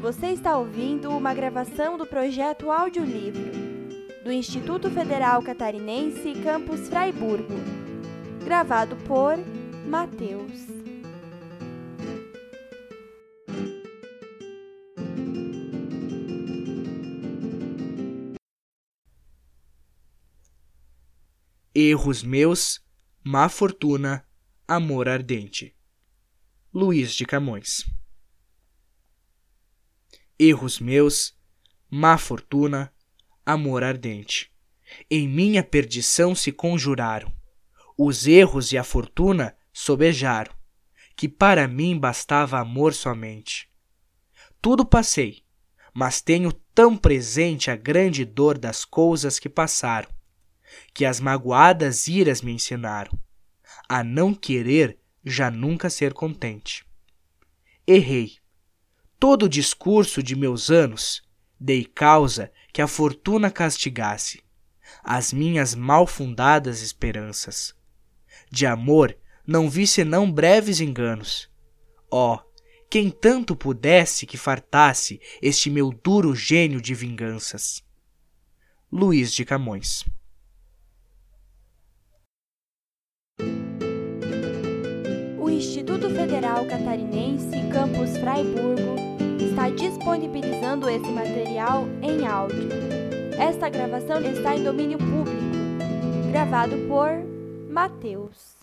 Você está ouvindo uma gravação do projeto Audiolivro, do Instituto Federal Catarinense Campus Fraiburgo, gravado por Mateus. Erros meus, má fortuna, amor ardente. Luís de Camões. Erros meus, má fortuna, amor ardente. Em minha perdição se conjuraram. Os erros e a fortuna sobejaram, que para mim bastava amor somente. Tudo passei, mas tenho tão presente a grande dor das coisas que passaram, que as magoadas iras me ensinaram a não querer já nunca ser contente. Errei. Todo o discurso de meus anos dei causa que a fortuna castigasse as minhas mal fundadas esperanças. De amor não vi senão breves enganos. Oh, quem tanto pudesse que fartasse este meu duro gênio de vinganças. Luís de Camões. O Instituto Federal Catarinense Campus Fraiburgo está disponibilizando esse material em áudio. Esta gravação está em domínio público, gravado por Mateus.